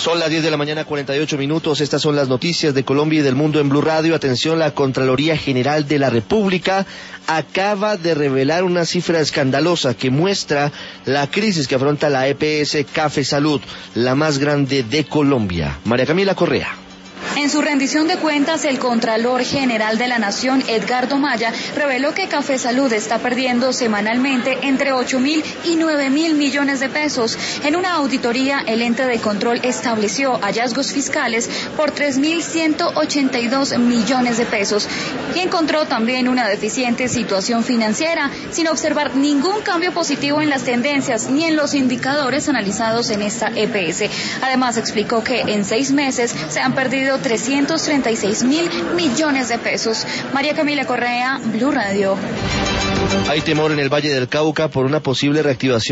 Son las 10 de la mañana, 48 minutos. Estas son las noticias de Colombia y del mundo en Blue Radio. Atención, la Contraloría General de la República acaba de revelar una cifra escandalosa que muestra la crisis que afronta la EPS Cafesalud, la más grande de Colombia. María Camila Correa. En su rendición de cuentas, el Contralor General de la Nación, Edgardo Maya, reveló que Cafesalud está perdiendo semanalmente entre 8.000 y 9.000 millones de pesos. En una auditoría, el ente de control estableció hallazgos fiscales por 3.182 millones de pesos y encontró también una deficiente situación financiera, sin observar ningún cambio positivo en las tendencias ni en los indicadores analizados en esta EPS. Además, explicó que en 6 meses se han perdido 336.000 millones de pesos. María Camila Correa, Blue Radio. Hay temor en el Valle del Cauca por una posible reactivación